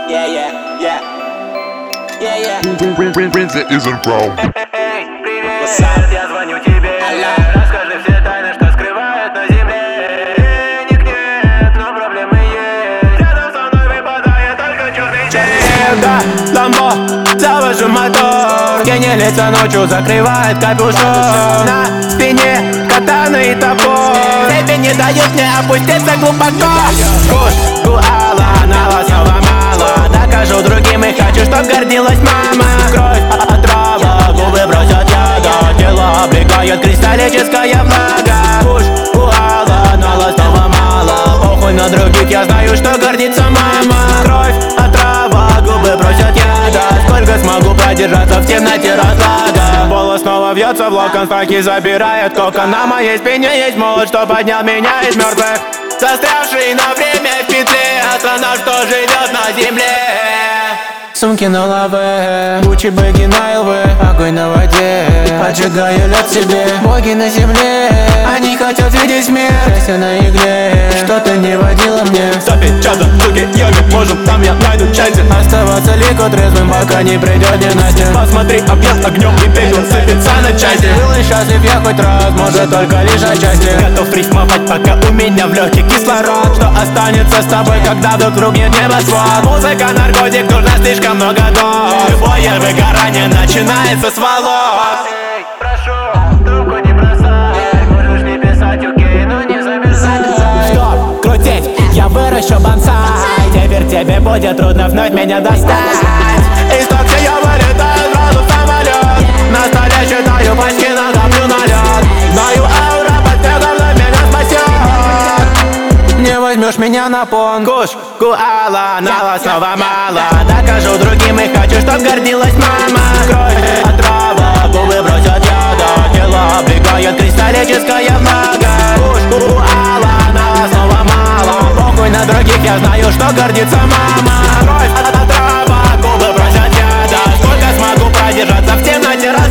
Rinse isn't wrong. Привет, я звоню тебе. Расскажи все тайны, что скрывают на земле. Денег нет, но проблемы есть. Рядом со мной выпадает только черный снег. Да, ламбо, завожу мотор. Тени лица ночью закрывает капюшон. На спине катана и топор. Цепи не дают мне опуститься глубоко. Куш, гуала, на снова мало. Докажу другим и хочу, чтоб гордилась мама. Кровь, отрава, губы бросят яда. Тело обрекает кристаллическая влага. Куш, гуала, на снова мало. Похуй на других, я знаю, что гордится мама. Кровь, отрава, губы бросят яда. Сколько смогу продержаться в темноте разлага. Волос снова вьется в локон, страхи забирает кокон. На моей спине есть молот, что поднял меня из мертвых. Застрявший на время в петле астронавт, что живет на земле. Сумки на лаве, Гуччи, бэги на ЛВ. Огонь на воде, поджигаю лед себе. Боги на земле, они хотят видеть смерть. Счастье на игле, что-то не водило мне. Запить чадо, штуки, йоги, может там я найду счастье. Оставаться легко трезвым, пока не придет ненастье. Посмотри, объект огнем и пепел сыпется на части. Был и счастлив я хоть раз, может только лишь отчасти. Готов рифмовать, пока у меня в легких кислород. Что останется с тобой, когда вокруг нет небосвод? Музыка, наркотик, нужно слишком много доз. Любое выгорание начинается с волос. Эй, прошу, трубку не бросай. Можешь не писать, окей, но не замерзай. Стоп, крутить, я выращу бонсай. Теперь тебе будет трудно вновь меня достать. Из такси я вылетаю сразу в самолет. На столе считаю пачки, накоплю на лед. Знаю, аура под снегом вновь меня спасет. Не возьмешь меня на пон. Куш, гуала, нала снова мало. Докажу другим и хочу, чтоб гордилась мама. Кровь, отрава, губы бросят яда. Тело обрекает кристаллическая влага. Куш, гуала, нала снова мало. Похуй на других, я знаю, что гордится мама. Кровь, отрава, губы бросят яда. Сколько смогу продержаться в темноте